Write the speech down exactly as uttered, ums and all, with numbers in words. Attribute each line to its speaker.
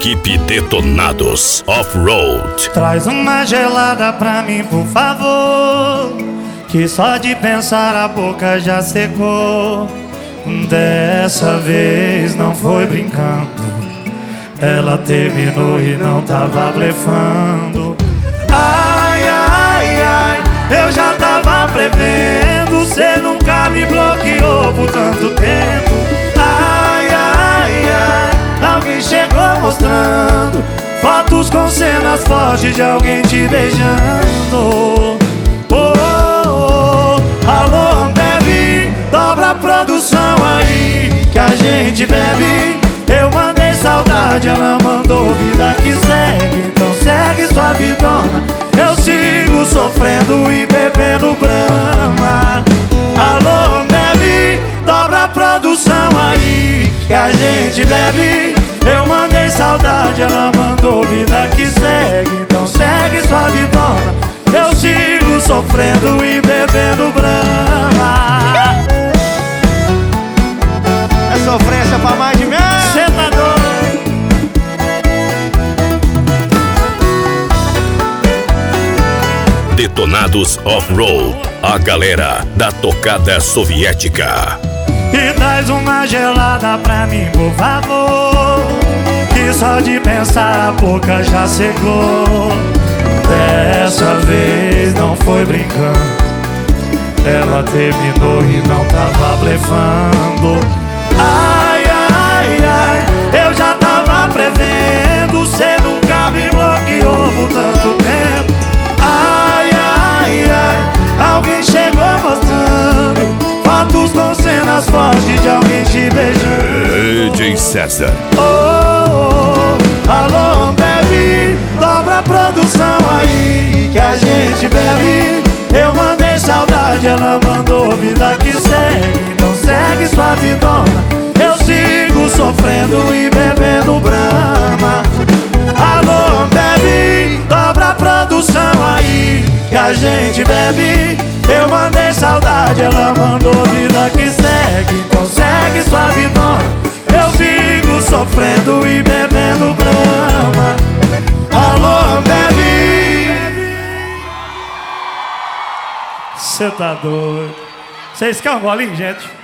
Speaker 1: Equipe Detonados Off-Road.
Speaker 2: Traz uma gelada pra mim, por favor, que só de pensar a boca já secou. Dessa vez não foi brincando, ela terminou e não tava blefando. Ai, ai, ai, eu já tava prevendo, cê nunca me bloqueou por tanto tempo. Ai, ai, ai, alguém chegou mostrando fotos com cenas fortes de alguém te beijando. Oh, oh, oh, alô, Ambev, dobra a produção aí que a gente bebe. Eu mandei saudade, ela mandou vida que segue. Então segue sua vidona, eu sigo sofrendo e bebendo Brahma. Alô, Ambev, dobra a produção aí que a gente bebe. Eu mandei saudade, ela mandou vida que segue. Então segue sua vidona, eu sigo sofrendo e bebendo Brahma.
Speaker 3: É sofrência pra mais de mim.
Speaker 2: Cê tá doido?
Speaker 1: Detonados Off-Road, a galera da tocada soviética.
Speaker 2: E traz uma gelada pra mim, por favor, que só de pensar a boca já secou. Dessa vez não foi brincando, ela terminou e não tava blefando. Ai, ai, ai, eu já tava prevendo, cê nunca me bloqueou por tanto tempo. Ai, ai, ai, alguém chegou mostrando fotos com cenas fortes de alguém te beijando.
Speaker 1: D J César.
Speaker 2: Oh, oh, oh, alô, Ambev, dobra a produção aí que a gente bebe. Eu mandei saudade, ela mandou vida que segue. Então segue sua vidona, eu sigo sofrendo e bebendo Brahma. Alô, Ambev, dobra a produção aí que a gente bebe. Eu mandei saudade, ela mandou vida que segue. Então segue sua vidona, eu sigo sofrendo e bebendo Brahma. Alô, Ambev. Cê tá doido? Vocês querem um golinho, gente?